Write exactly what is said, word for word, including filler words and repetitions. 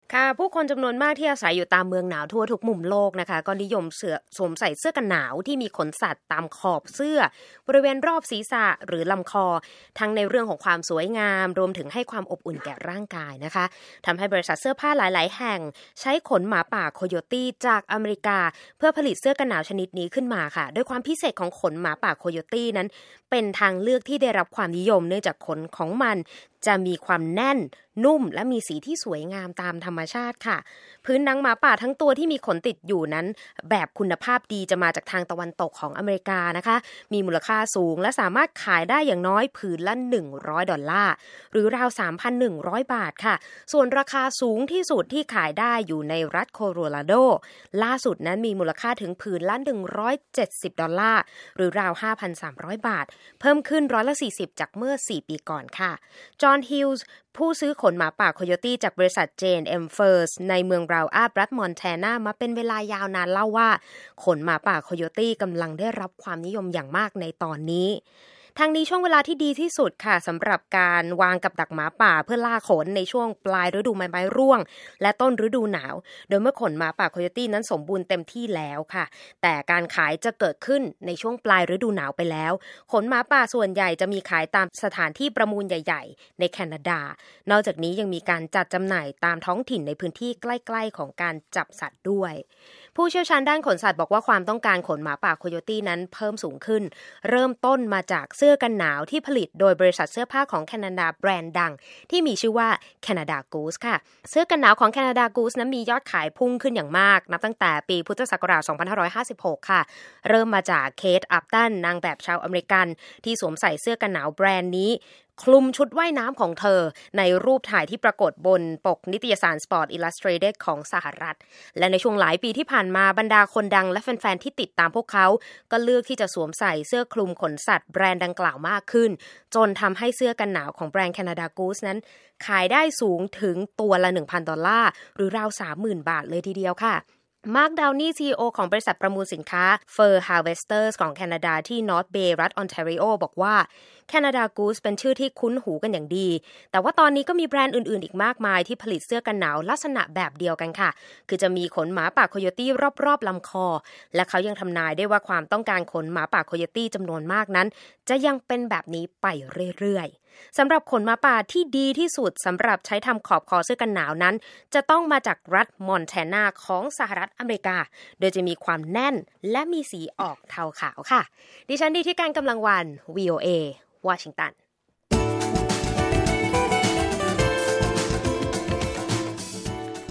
ค่ะผู้คนจำนวนมากที่อาศัยอยู่ตามเมืองหนาวทั่วทุกมุมโลกนะคะก็นิยมเสื้อสวมใส่เสื้อกันหนาวที่มีขนสัตว์ตามขอบเสื้อบริเวณรอบศีรษะหรือลำคอทั้งในเรื่องของความสวยงามรวมถึงให้ความอบอุ่นแก่ร่างกายนะคะทำให้บริษัทเสื้อผ้าหลายๆแห่งใช้ขนหมาป่าโคโยตี้จากอเมริกาเพื่อผลิตเสื้อกันหนาวชนิดนี้ขึ้นมาค่ะโดยความพิเศษของขนหมาป่าโคโยตี้นั้นเป็นทางเลือกที่ได้รับความนิยมเนื่องจากขนของมันจะมีความแน่นนุ่มและมีสีที่สวยงามตามธรรมชาติค่ะพื้นหนังหมาป่าทั้งตัวที่มีขนติดอยู่นั้นแบบคุณภาพดีจะมาจากทางตะวันตกของอเมริกานะคะมีมูลค่าสูงและสามารถขายได้อย่างน้อยผืนละหนึ่งร้อยดอลลาร์หรือราว สามพันหนึ่งร้อย บาทค่ะส่วนราคาสูงที่สุดที่ขายได้อยู่ในรัฐโคโลราโดล่าสุดนั้นมีมูลค่าถึงผืนละหนึ่งร้อยเจ็ดสิบดอลลาร์หรือราว ห้าพันสามร้อย บาทเพิ่มขึ้นร้อยละสี่สิบจากเมื่อสี่ปีก่อนค่ะจอห์นฮิลส์ผู้ซื้อขนหมาป่าโคโยตี้จากบริษัท เจ แอนด์ เอ็ม Furs ในเมืองราวอาบรัฐมอนแทนามาเป็นเวลายาวนานเล่าว่าขนหมาป่าโคโยตี้กำลังได้รับความนิยมอย่างมากในตอนนี้ทางนี้ช่วงเวลาที่ดีที่สุดค่ะสำหรับการวางกับดักหมาป่าเพื่อล่าขนในช่วงปลายฤดูใบไม้ร่วงและต้นฤดูหนาวโดยเมื่อขนหมาป่าโคโยตี้นั้นสมบูรณ์เต็มที่แล้วค่ะแต่การขายจะเกิดขึ้นในช่วงปลายฤดูหนาวไปแล้วขนหมาป่าส่วนใหญ่จะมีขายตามสถานที่ประมูลใหญ่ๆในแคนาดานอกจากนี้ยังมีการจัดจำหน่ายตามท้องถิ่นในพื้นที่ใกล้ๆของการจับสัตว์ด้วยผู้เชี่ยวชาญด้านขนสัตว์บอกว่าความต้องการขนหมาป่าโคโยตี้นั้นเพิ่มสูงขึ้นเริ่มต้นมาจากเสื้อกันหนาวที่ผลิตโดยบริษัทเสื้อผ้าของแคนาดาแบรนด์ดังที่มีชื่อว่า Canada Goose ค่ะเสื้อกันหนาวของ Canada Goose นั้นมียอดขายพุ่งขึ้นอย่างมากนับตั้งแต่ปีพุทธศักราชสองพันห้าร้อยห้าสิบหกค่ะเริ่มมาจากเคทอัพตันนางแบบชาวอเมริกันที่สวมใส่เสื้อกันหนาวแบรนด์นี้คลุมชุดว่ายน้ำของเธอในรูปถ่ายที่ปรากฏบนปกนิตยสาร Sport Illustrated ของสหรัฐและในช่วงหลายปีที่ผ่านมาบรรดาคนดังและแฟนๆที่ติดตามพวกเขาก็เลือกที่จะสวมใส่เสื้อคลุมขนสัตว์แบรนด์ดังกล่าวมากขึ้นจนทำให้เสื้อกันหนาวของแบรนด์ Canada Goose นั้นขายได้สูงถึงตัวละ หนึ่งพัน ดอลลาร์หรือราว สามหมื่น บาทเลยทีเดียวค่ะมาร์คดาวนี่ ซี อี โอ ของบริษัทประมูลสินค้า Fur Harvesters ของแคนาดาที่ North Bay รัฐ Ontario บอกว่า Canada Goose เป็นชื่อที่คุ้นหูกันอย่างดีแต่ว่าตอนนี้ก็มีแบรนด์อื่นๆอีกมากมายที่ผลิตเสื้อกันหนาวลักษณะแบบเดียวกันค่ะคือจะมีขนหมาป่าโคโยตี้รอบๆลำคอและเขายังทำนายได้ว่าความต้องการขนหมาป่าโคโยตี้จำนวนมากนั้นจะยังเป็นแบบนี้ไปเรื่อยๆสำหรับขนหมาป่าที่ดีที่สุดสำหรับใช้ทำขอบคอเสื้อกันหนาวนั้นจะต้องมาจากรัฐมอนแทนาของสหรัฐอเมริกาโดยจะมีความแน่นและมีสีออกเทาขาวค่ะดิฉันดีที่การกำลังวัน วี โอ เอ วอชิงตัน